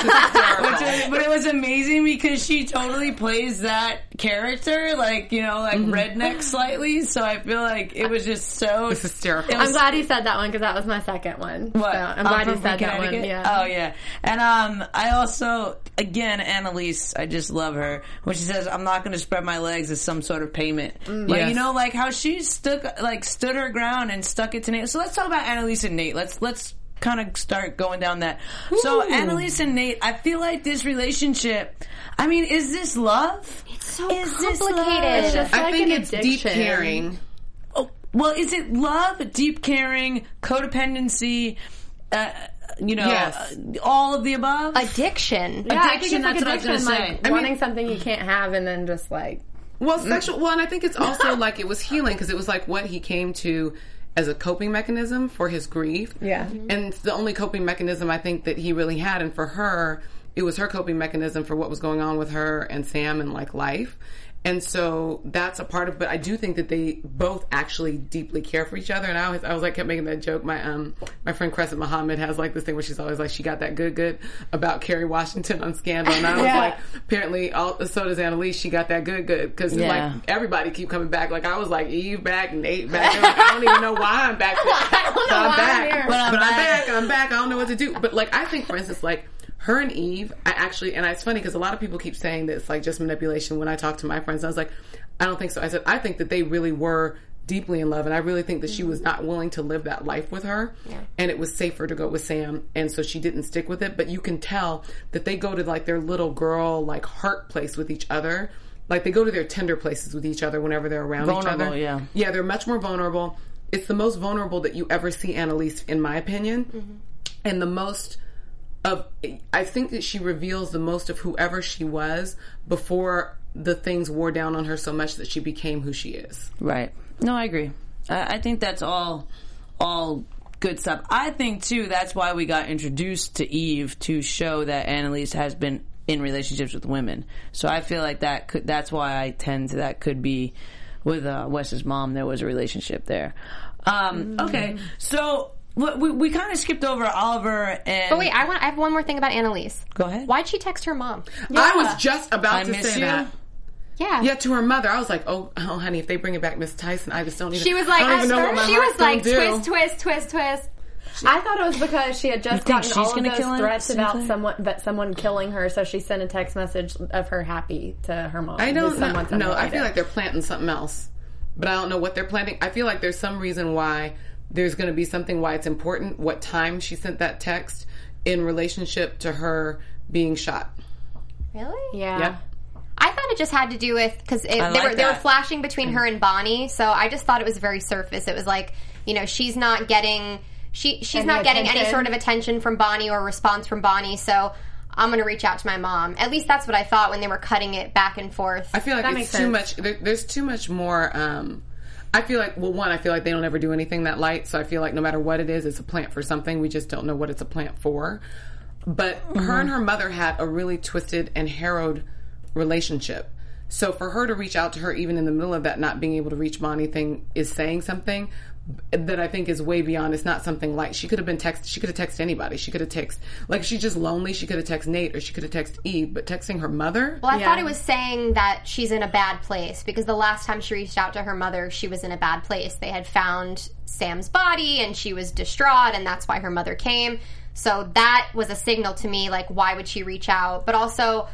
yeah, Which is, but it was amazing because she totally plays that character, like you know, like redneck slightly. So I feel like it was just so It's hysterical. it was- I'm glad you said that one because that was my second one. What? So I'm Oh, glad you from said that one. Connecticut? Yeah. Oh yeah. And um, I also, again, Annalise, I just love her when she says, "I'm not going to spread my legs as some sort of payment." Like Yes. you know, like how she stuck, like stood her ground and stuck it to Nate. So let's talk about Annalise and Nate. Let's let's kind of start going down that. So Annalise and Nate, I feel like this relationship. I mean, is this love? It's so Is this love? complicated. It's just I like think an it's deep addiction. caring. Oh, well, is it love, deep caring, codependency? Uh, you know, Yes. uh, all of the above. Addiction. Yeah, I think Addiction, it's like that's what I was addiction, gonna like say. I wanting something you can't have, and then just like Well, sexual. Well, and I think it's also like it was healing because it was like what he came to as a coping mechanism for his grief. Yeah. And it's the only coping mechanism I think that he really had. And for her, it was her coping mechanism for what was going on with her and Sam and like life. And so that's a part of, but I do think that they both actually deeply care for each other. And I always, I was like, kept making that joke. My, um, my friend Crescent Muhammad has like this thing where she's always like, she got that good, good about Kerry Washington on Scandal. And I was Yeah. like, apparently, all, so does Annalise. She got that good, good. Cause Yeah. like everybody keep coming back. Like I was like, Eve back, Nate back. They're like, I don't even know why I'm back. I don't So know I'm why back. I'm here. But I'm, back. back. I'm back. I don't know what to do. But like, I think, for instance, like, her and Eve, I actually, and it's funny because a lot of people keep saying that it's like just manipulation. When I talk to my friends, I was like, I don't think so. I said, I think that they really were deeply in love, and I really think that she was not willing to live that life with her, and it was safer to go with Sam, and so she didn't stick with it. But you can tell that they go to like their little girl, like heart place with each other. Like they go to their tender places with each other whenever they're around each Vulnerable, other. yeah. Yeah, they're much more vulnerable. It's the most vulnerable that you ever see Annalise, in my opinion, and the most of, I think that she reveals the most of whoever she was before the things wore down on her so much that she became who she is. Right. No, I agree. I, I think that's all, all good stuff. I think too that's why we got introduced to Eve, to show that Annalise has been in relationships with women. So I feel like that could. That's why I tend to that could be with uh, Wes's mom. There was a relationship there. Um, okay, so we, we, we kind of skipped over Oliver and. But wait, I want. I have one more thing about Annalise. Go ahead. Why'd she text her mom? I was just about I to miss say you. that. Yeah. Yeah, to her mother, I was like, "Oh, oh, honey, if they bring it back, Miss Tyson, I just don't even." She was like, I don't even know what my she heart's was like, gonna do. twist, twist, twist, twist. I thought it was because she had just think gotten she's all of gonna those kill him, threats about Sinclair? someone that someone killing her, so she sent a text message of her happy to her mom. I don't with know. someone No, I unrelated. feel like they're planting something else, but I don't know what they're planting. I feel like there's some reason why there's going to be something why it's important what time she sent that text in relationship to her being shot. Really? yeah. Yep. I thought it just had to do with because they like were they were that. flashing between her and Bonnie, so I just thought it was very surface. It was like, you know, she's not getting she she's Any not getting any attention. sort of attention from Bonnie or response from Bonnie, so I'm going to reach out to my mom. At least that's what I thought when they were cutting it back and forth. I feel like That it's makes too sense. much. There, there's too much more. Um, I feel like, well, one, I feel like they don't ever do anything that light. So I feel like no matter what it is, it's a plant for something. We just don't know what it's a plant for. But her and her mother had a really twisted and harrowed relationship. So for her to reach out to her, even in the middle of that not being able to reach Bonnie thing, is saying something that I think is way beyond. It's not something light. She could have been text. She could have texted anybody. She could have texted, like, if she's just lonely, she could have texted Nate or she could have texted Eve. But texting her mother, Well, I Yeah. thought it was saying that she's in a bad place because the last time she reached out to her mother, she was in a bad place. They had found Sam's body and she was distraught, and that's why her mother came. So that was a signal to me, like, why would she reach out? But also,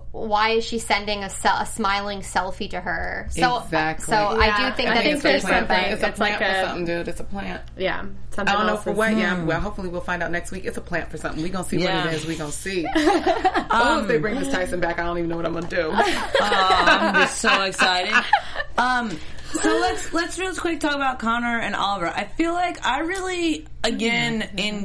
why is she sending a, se- a smiling selfie to her? So, Exactly. So I Yeah, do think I that think it's there's different. something. It's a It's plant like for a- something, dude. It's a plant. Yeah, something I don't know else for is- what. Yeah, well, hopefully we'll find out next week. It's a plant for something. We're gonna see Yeah. what it is. We're gonna see. Oh, if they bring this Tyson back, I don't even know what I'm gonna do. Oh, I'm just so excited. Um, so let's let's real quick talk about Connor and Oliver. I feel like I really again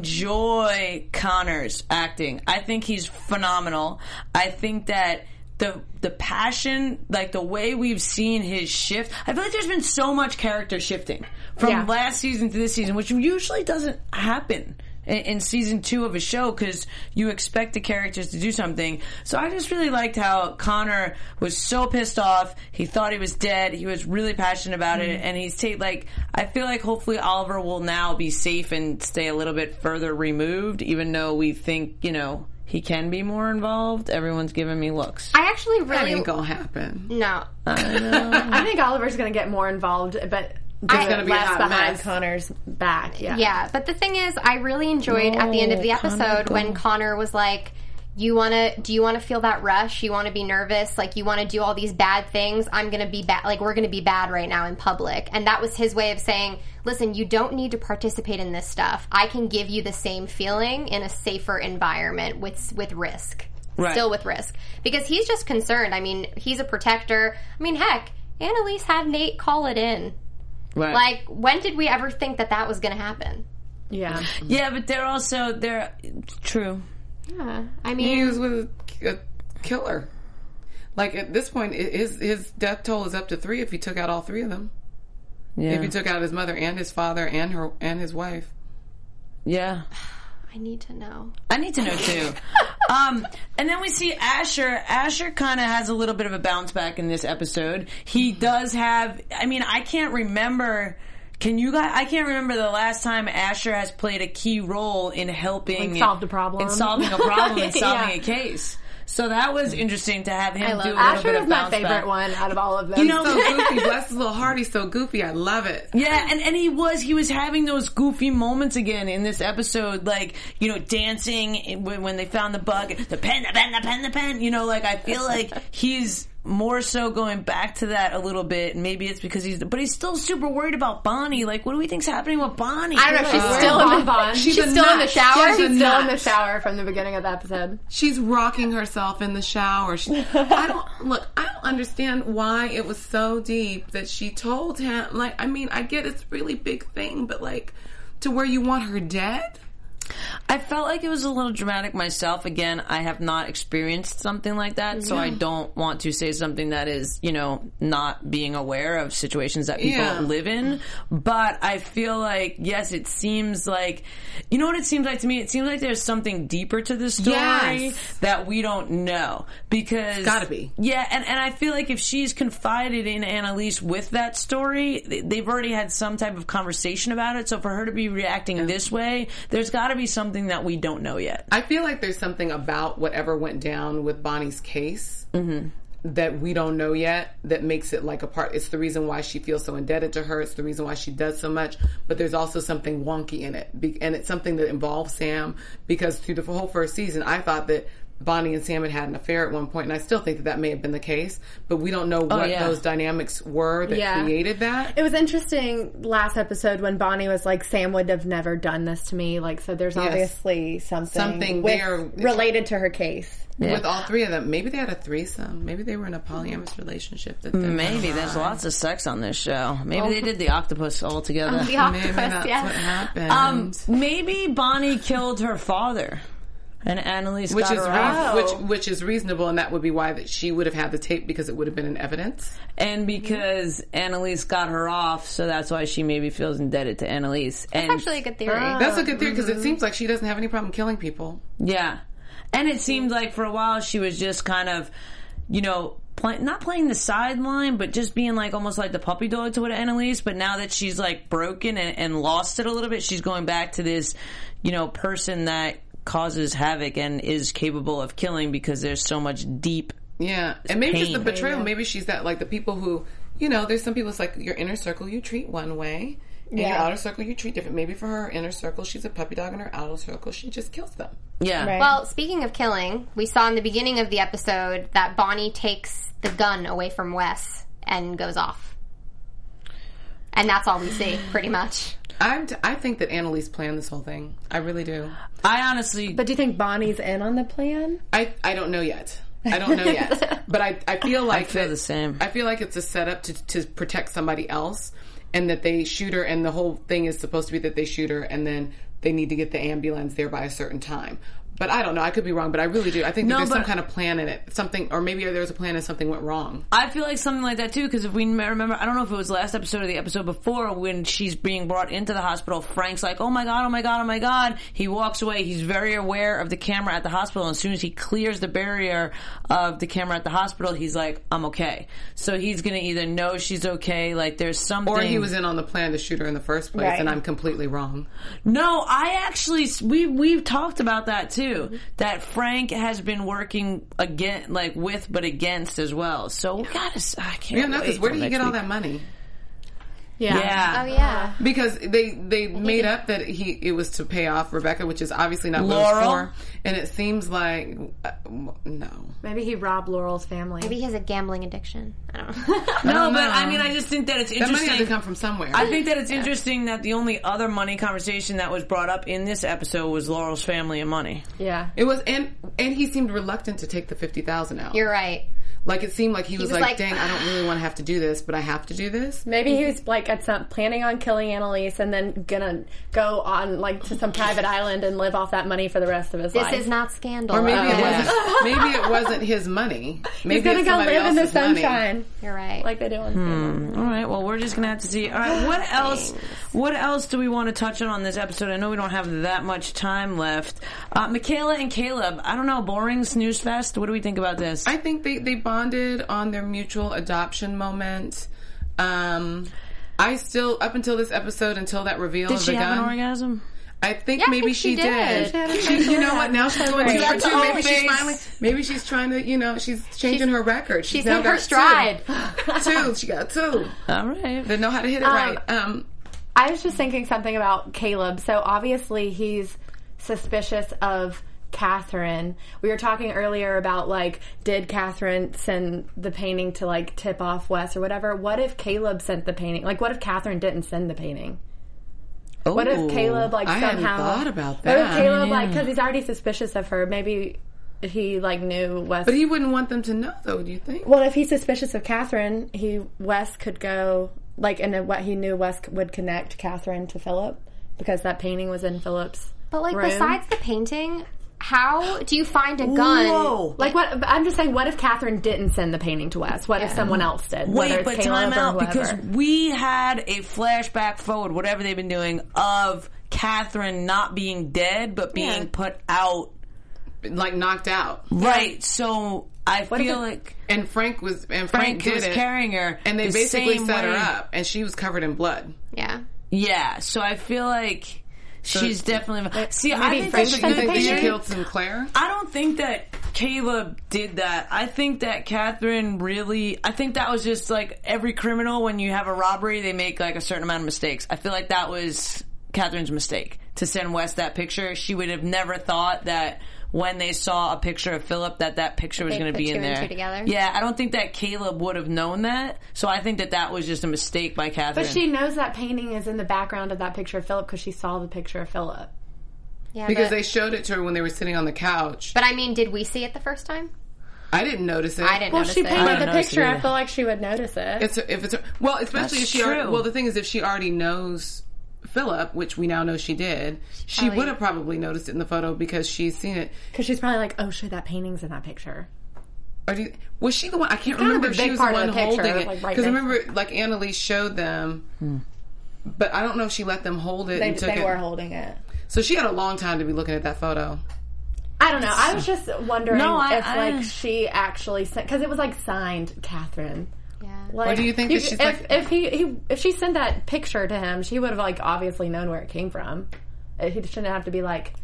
enjoy Connor's acting. I think he's phenomenal. I think that the the passion, like the way we've seen his shift. I feel like there's been so much character shifting from Yeah. last season to this season, which usually doesn't happen in, in season two of a show because you expect the characters to do something. So I just really liked how Connor was so pissed off. He thought he was dead. He was really passionate about it, and he's take like I feel like hopefully Oliver will now be safe and stay a little bit further removed, even though we think you know he can be more involved. Everyone's giving me looks. I actually That really ain't gonna happen. no. I think Oliver's going to get more involved, but I- just gonna be a less hot behind mess. Connor's back. Yeah. Yeah, but the thing is, I really enjoyed at the end of the episode when Connor was like, "You want to? Do you want to feel that rush? You want to be nervous? Like you want to do all these bad things? I'm going to be bad. Like we're going to be bad right now in public." And that was his way of saying, "Listen, you don't need to participate in this stuff. I can give you the same feeling in a safer environment with with risk, Right. still with risk, because he's just concerned. I mean, he's a protector. I mean, heck, Annalise had Nate call it in." Right. Like, when did we ever think that that was going to happen? Yeah. yeah, but they're also they're true. Yeah, I He mean, was with a killer. Like at this point, i- his his death toll is up to three if he took out all three of them. Yeah, If he took out his mother and his father and her and his wife. yeah. I need to know. I need to know too. um, and then we see Asher. Asher kind of has a little bit of a bounce back in this episode. He does have. I mean, I can't remember. Can you guys? I can't remember the last time Asher has played a key role in helping Like solved a problem. in solving a problem, and solving Yeah. a case. So that was interesting to have him love do a it. little Asher bit is of my bounce favorite back. one out of all of them. You know, So goofy. Bless his little heart. He's so goofy. I love it. Yeah, and, and he was he was having those goofy moments again in this episode, like you know, dancing when, when they found the bug, the pen, the pen, the pen, the pen. You know, like I feel like he's more so going back to that a little bit. Maybe it's because he's, but he's still super worried about Bonnie. Like, what do we think's happening with Bonnie? I don't know. She's Uh, still in the Bon. She's She's a still in the nut. shower. She's a She's still in nut. the shower from the beginning of the episode. She's rocking herself in the shower. She, I don't look. I don't understand why it was so deep that she told him. Like, I mean, I get it's a really big thing, but like, to where you want her dead. I felt like it was a little dramatic myself. Again, I have not experienced something like that, so I don't want to say something that is, you know, not being aware of situations that people Yeah. live in. But I feel like, yes, it seems like, you know what it seems like to me? It seems like there's something deeper to the story Yes. that we don't know. Because... Gotta be. Yeah, and, and I feel like if she's confided in Annalise with that story, they- they've already had some type of conversation about it. So for her to be reacting this way, there's got to be something that we don't know yet. I feel like there's something about whatever went down with Bonnie's case that we don't know yet that makes it like a part. It's the reason why she feels so indebted to her. It's the reason why she does so much. But there's also something wonky in it. Be- and it's something that involves Sam, because through the whole first season, I thought that Bonnie and Sam had had an affair at one point, and I still think that that may have been the case, but we don't know what yeah. those dynamics were that Yeah. created that. It was interesting last episode when Bonnie was like, Sam would have never done this to me. Like, so there's Yes. obviously something, Something with- there. related to her case. With all three of them. Maybe they had a threesome. Maybe they were in a polyamorous relationship. That didn't Maybe work. there's lots of sex on this show. Maybe they did the octopus all together. The Maybe octopus, that's yeah. what happened. Um, maybe Bonnie killed her father, and Annalise which got is her rea- off. which which is reasonable, and that would be why that she would have had the tape, because it would have been in evidence. And because Annalise got her off, so that's why she maybe feels indebted to Annalise. And That's actually a good theory. That's a good theory, because it seems like she doesn't have any problem killing people. yeah, and it seemed like for a while she was just kind of, you know, play, not playing the sideline, but just being like almost like the puppy dog to what Annalise. But now that she's like broken and, and lost it a little bit, she's going back to this, you know, person that causes havoc and is capable of killing because there's so much deep. Yeah, and maybe it's the pain. betrayal. Maybe she's that, like, the people who, you know, there's some people, it's like your inner circle you treat one way, In your Yeah. outer circle, you treat different. Maybe for her inner circle, she's a puppy dog. In her outer circle, she just kills them. Yeah. Right. Well, speaking of killing, we saw in the beginning of the episode that Bonnie takes the gun away from Wes and goes off. And that's all we see, pretty much. I'm t- I think that Annalise planned this whole thing. I really do. I honestly... But do you think Bonnie's in on the plan? I, I don't know yet. I don't know yet. But I, I feel like... I feel that- the same. I feel like it's a setup to, to protect somebody else, and that they shoot her, and the whole thing is supposed to be that they shoot her, and then they need to get the ambulance there by a certain time. But I don't know. I could be wrong, but I really do. I think that No, there's but- some kind of plan in it. Something, or maybe there was a plan and something went wrong. I feel like something like that too, because if we remember, I don't know if it was last episode or the episode before, when she's being brought into the hospital, Frank's like, oh my god, oh my god, oh my god. He walks away. He's very aware of the camera at the hospital. And as soon as he clears the barrier of the camera at the hospital, he's like, I'm okay. So he's going to either know she's okay, like there's something. Or he was in on the plan to shoot her in the first place, Right. and I'm completely wrong. No, I actually, we, we've talked about that too. That Frank has been working again, like with but against as well. So we gotta, I can't Yeah, no, because wait where till did he next get all week. that money? Yeah. Yeah. Oh, yeah. Because they they made up that he it was to pay off Rebecca, which is obviously not what it Laurel? was for. And it seems like uh, no. Maybe he robbed Laurel's family. Maybe he has a gambling addiction. I don't know. No, but know. I mean, I just think that it's That money had to interesting. come from somewhere. I think that it's interesting that the only other money conversation that was brought up in this episode was Laurel's family and money. Yeah. it was, and and he seemed reluctant to take the fifty thousand out. You're right. Like it seemed like he was, was like, like, "Dang, I don't really want to have to do this, but I have to do this." Maybe he was like at some planning on killing Annalise and then gonna go on like to some private island and live off that money for the rest of his This life. is not Scandal. Or maybe it Okay. wasn't. Maybe it wasn't his money. Maybe He's gonna it's go somebody live in the else's money. sunshine You're right. like they do on Scandal. All right, well, we're just gonna have to see. All right, what else? What else do we want to touch on on this episode? I know we don't have that much time left. Uh, Michaela and Caleb. I don't know. Boring snooze fest. What do we think about this? I think they, they bonded on their mutual adoption moment. Um, I still, up until this episode, until that reveal Did of she the have gun, an orgasm? I think Yeah, I maybe think she, she did. did. She, you know what? Now she's going great. deeper That's too. all Maybe she's face. finally. Maybe she's trying to. You know, she's changing her record. She's now hit her got stride. Two. two. She got two. All right. They know how to hit it Um, right. Um, I was just thinking something about Caleb. So obviously he's suspicious of Catherine. We were talking earlier about like, did Catherine send the painting to like tip off Wes or whatever? What if Caleb sent the painting? Like, what if Catherine didn't send the painting? What if Caleb like I somehow? hadn't thought about What if that. Caleb like because he's already suspicious of her? Maybe he like knew Wes. But he wouldn't want them to know, though. Do you think? Well, if he's suspicious of Catherine, he Wes could go like, and then what he knew Wes would connect Catherine to Philip because that painting was in Philip's. But like, room. besides the painting, how do you find a gun? Whoa. Like what? I'm just saying, what if Catherine didn't send the painting to Wes? What if someone else did? Wait, Whether it's but Caleb time or out, whoever. because we had a flashback forward, whatever they've been doing, of Catherine not being dead, but being Yeah. put out. Like knocked out. Right, so I What if feel it- like And Frank was and Frank, Frank did was it, carrying her. and they the basically same set her way- up, and she was covered in blood. Yeah. Yeah, so I feel like she's definitely. See, I maybe think Frank that's a sent You good the think that she painting? killed Sinclair? I don't think that Caleb did that. I think that Catherine really, I think that was just like every criminal, when you have a robbery, they make like a certain amount of mistakes. I feel like that was Catherine's mistake to send Wes that picture. She would have never thought that when they saw a picture of Philip that that picture was They going to put be two in and there. two together? Yeah, I don't think that Caleb would have known that. So I think that that was just a mistake by Catherine. But she knows that painting is in the background of that picture of Philip because she saw the picture of Philip. Yeah. Because but, they showed it to her when they were sitting on the couch. but I mean, did we see it the first time? I didn't notice it. I didn't Well, notice she it. I painted didn't the notice it picture. I either. feel like she would notice it. It's if it's well, especially That's if she already, true. well, the thing is, if she already knows Philip, which we now know she did, she Probably- would have probably noticed it in the photo because she's seen it. Because she's probably like, oh shit, that painting's in that picture. Or do you, was she the one? I can't kind of remember a if she big was the part of one the picture, holding it. like, right Because next- remember, like Annalise showed them, but I don't know if she let them hold it They, and took they it. were holding it. So she had a long time to be looking at that photo. I don't know. I was just wondering No, I- if I- like she actually sent because it was like signed Catherine. Yeah. Like, Or do you think he- that she's if, like- if he, he if she sent that picture to him, she would have like obviously known where it came from. Uh, He shouldn't have to be like.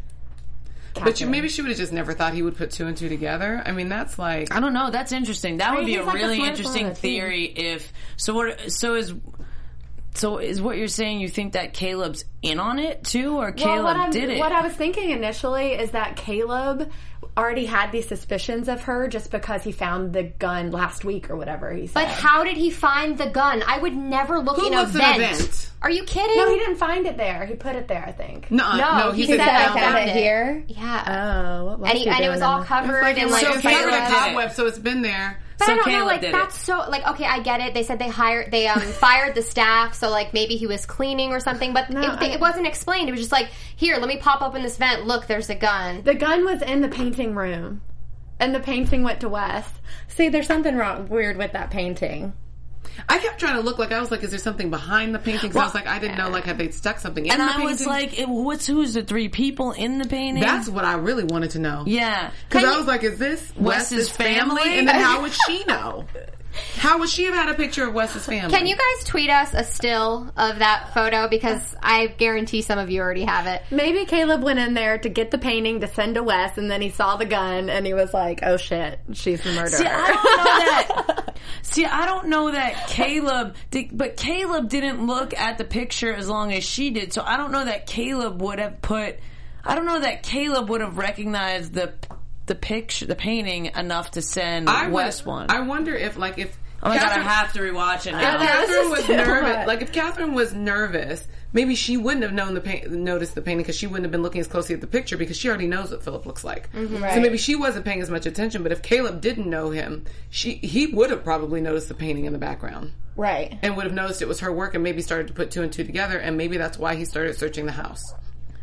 But you, Catherine. maybe she would have just never thought he would put two and two together. I mean, that's like I don't know. That's interesting. That would Right, be he's a like the really smartest interesting one on the team. theory. If so, what? So is So is what you're saying, you think that Caleb's in on it too, or Well, Caleb what I'm- did it? What I was thinking initially is that Caleb already had these suspicions of her just because he found the gun last week or whatever he said. But how did he find the gun? I would never look Who in a looks in a vent. vent? Are you kidding? No, he didn't find it there. He put it there, I think. No, No, no, he, he said said he I found found it. it. here? Yeah. Oh, what was and he, he and it doing was in all the- covered in like So So it's covered in Caleb did it. cobwebs, so it's been there. But So I don't Caleb know, like did that's it. so like okay, I get it. They said they hired, they um fired the staff, so like maybe he was cleaning or something. But No, it, I- it wasn't explained. It was just like, here, let me pop open this vent. Look, there's a gun. The gun was in the painting room. And the painting went to Wes. See, there's something wrong, weird with that painting. I kept trying to look like I was like, is there something behind the painting? 'Cause I was like, I didn't know like had they stuck something in and the I painting. was like, it, what's who's the three people in the painting? That's what I really wanted to know. yeah. Because Can I you- was like, is this Wes's Wes's family? family? And then how would she know? How would she have had a picture of Wes's family? Can you guys tweet us a still of that photo? Because I guarantee some of you already have it. Maybe Caleb went in there to get the painting to send to Wes, and then he saw the gun, and he was like, oh shit, she's the murderer. See, I don't know that. See, I don't know that Caleb did, but Caleb didn't look at the picture as long as she did. So I don't know that Caleb would have put. I don't know that Caleb would have recognized the the picture, the painting enough to send I would- Wes one. I wonder if like if oh my god, I Catherine- have to rewatch it If now. Catherine was too nervous, much. like if Catherine was nervous, maybe she wouldn't have known the paint, noticed the painting because she wouldn't have been looking as closely at the picture because she already knows what Philip looks like. So maybe she wasn't paying as much attention. But if Caleb didn't know him, she he would have probably noticed the painting in the background Right. and would have noticed it was her work and maybe started to put two and two together. And maybe that's why he started searching the house.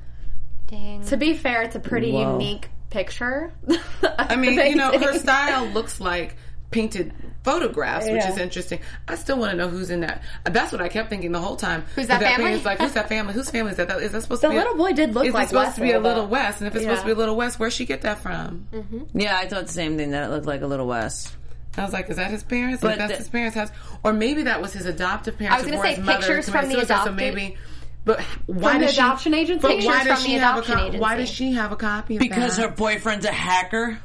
Dang. To be fair, it's a pretty Whoa. unique picture. I mean, you know, her style looks like painted photographs, which Yeah. is interesting. I still want to know who's in that. That's what I kept thinking the whole time. Who's that family? painting's like, who's that family? Whose family is that? Is that supposed The to be? little boy did look is like it supposed Wes to be a a little little bit. West? And if it's supposed to Yeah. be a little West, where'd she get that from? Yeah, I thought the same thing, that it looked like a little Wes. I was like, is that his parents? But If that's the- his parents' house, or maybe that was his adoptive parents. I was gonna before say his mother pictures committed from the suicide, adopted- So maybe. But why From the does she, adoption agency? But why Pictures does from she the have a adoption co- Why does agency. she have a copy of Because that? her boyfriend's a hacker?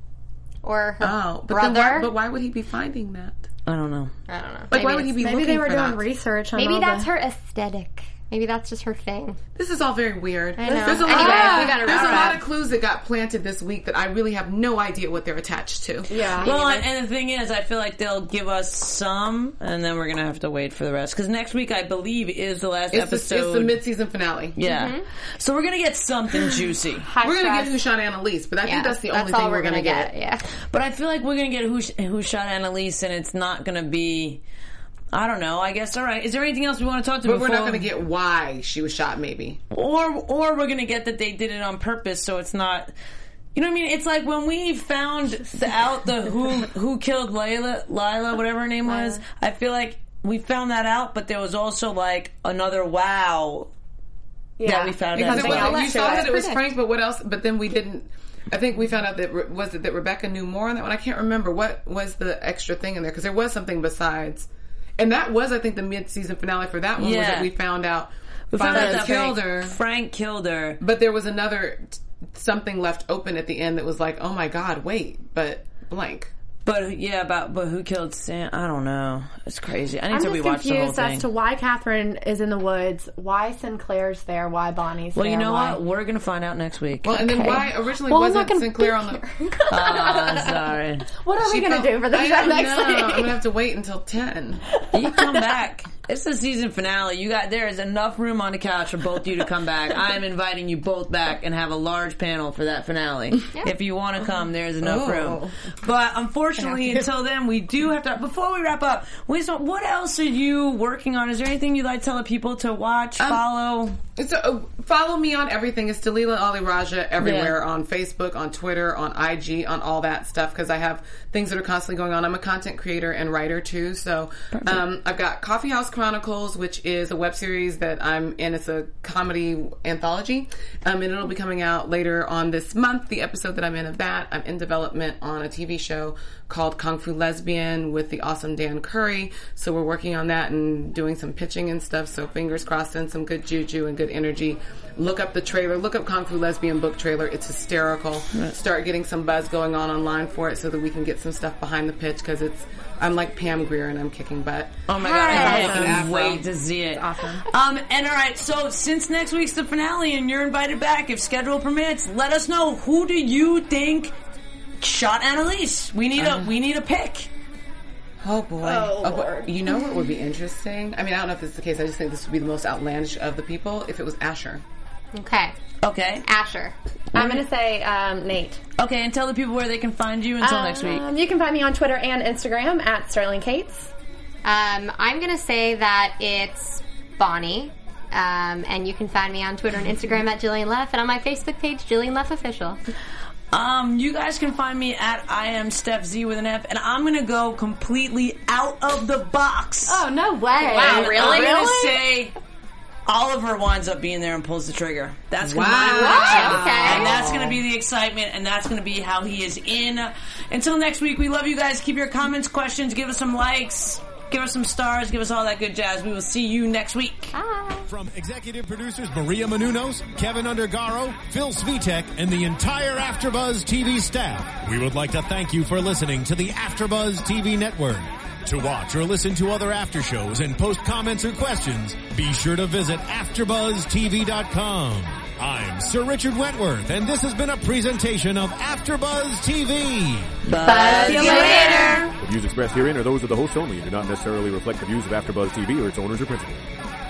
Or her Oh, but then brother. why, but why would he be finding that? I don't know. I don't know. Like, Maybe why would he it's- be Maybe looking they were for doing that? research on Maybe all that's the... her aesthetic. Maybe that's just her thing. This is all very weird. I know. There's a lot, Anyway, of, we gotta there's a wrap lot up. of clues that got planted this week that I really have no idea what they're attached to. Yeah. Well, and the thing is, I feel like they'll give us some, and then we're gonna have to wait for the rest. Because next week, I believe, is the last It's the, episode. it's the mid-season finale. Yeah. So we're gonna get something juicy. High We're gonna stress. get Who Shot Annalise, but I Yeah, think that's the only all thing we're gonna, get. Yeah. But I feel like we're gonna get who sh- who shot Annalise, and it's not gonna be. I don't know. I guess all right. Is there anything else we want to talk to? But before? we're not gonna get why she was shot. Maybe. or or we're gonna get that they did it on purpose, so it's not. You know what I mean? It's like when we found the, out the who who killed Layla, Lila, whatever her name was. I feel like we found that out, but there was also like another wow that we found Because out. it Something was, else you to saw it. that it was Predict. Frank, but what else? But then we didn't. I think we found out that Re- was it that Rebecca knew more on that one. I can't remember what was the extra thing in there because there was something besides, and that was I think the mid-season finale for that one was Yeah. that we found out. We found out Father that killed Frank, her, Frank killed her. but there was another t- something left open at the end that was like, oh my god, wait, but blank. But yeah, about but who killed Sam? I don't know. It's crazy. I need I'm to just rewatch the whole confused thing. as to why Catherine is in the woods, why Sinclair's there, why Bonnie's well, there. you know why... what? We're gonna find out next week. Well, and then Okay. why originally Well, I'm not wasn't gonna Sinclair be on the? here. Ah, sorry. What are we She going to felt- do for the I show don't next know. week? I'm gonna have to wait until ten. You come back. It's the season finale. You got there is enough room on the couch for both of you to come back. I am inviting you both back and have a large panel for that finale. If you want to come, there's enough Oh. room. But unfortunately, until then, we do have to. Before we wrap up, we just, what else are you working on? Is there anything you'd like to tell people to watch, follow? So uh, follow me on everything. It's Dalila Ali Raja everywhere Yeah. on Facebook, on Twitter, on I G, on all that stuff because I have things that are constantly going on. I'm a content creator and writer too. So um, I've got Coffee House Chronicles, which is a web series that I'm in. It's a comedy anthology, um, and it'll be coming out later on this month. The episode that I'm in of that. I'm in development on a T V show called Kung Fu Lesbian with the awesome Dan Curry. So we're working on that and doing some pitching and stuff. So fingers crossed and some good juju and good good energy. Look up the trailer. Look up Kung Fu Lesbian book trailer. It's hysterical. Right. Start getting some buzz going on online for it so that we can get some stuff behind the pitch because it's. I'm like Pam Grier and I'm kicking butt. Oh my god, I can't wait to see it. Awesome. Um, and all right, so since next week's the finale and you're invited back, if schedule permits, let us know who do you think shot Annalise. We need uh, a we need a pick. Oh boy. Oh, oh Lord. You know what would be interesting? I mean, I don't know if this is the case. I just think this would be the most outlandish of the people if it was Asher. Okay. Okay. Asher. I'm going to say um, Nate. Okay, and tell the people where they can find you until um, next week. You can find me on Twitter and Instagram at Sterling Cates. Um, I'm going to say that it's Bonnie. Um, and you can find me on Twitter and Instagram at Jillian Leff, and on my Facebook page, Jillian Leff Official. Um, you guys can find me at I am Steph Z with an F, and I'm gonna go completely out of the box. Oh, no way. Wow, really? I'm gonna Really? say Oliver winds up being there and pulls the trigger. That's Wow. gonna be my prediction. Okay. And that's gonna be the excitement, and that's gonna be how he is in. Until next week, we love you guys. Keep your comments, questions, give us some likes, give us some stars, give us all that good jazz. We will see you next week. Bye. From executive producers Maria Menounos, Kevin Undergaro, Phil Svitek, and the entire AfterBuzz T V staff, we would like to thank you for listening to the AfterBuzz T V network. To watch or listen to other after shows and post comments or questions, be sure to visit after buzz T V dot com. I'm Sir Richard Wentworth, and this has been a presentation of AfterBuzz T V. Bye. See you later. The views expressed herein are those of the host only and do not necessarily reflect the views of AfterBuzz T V or its owners or principals.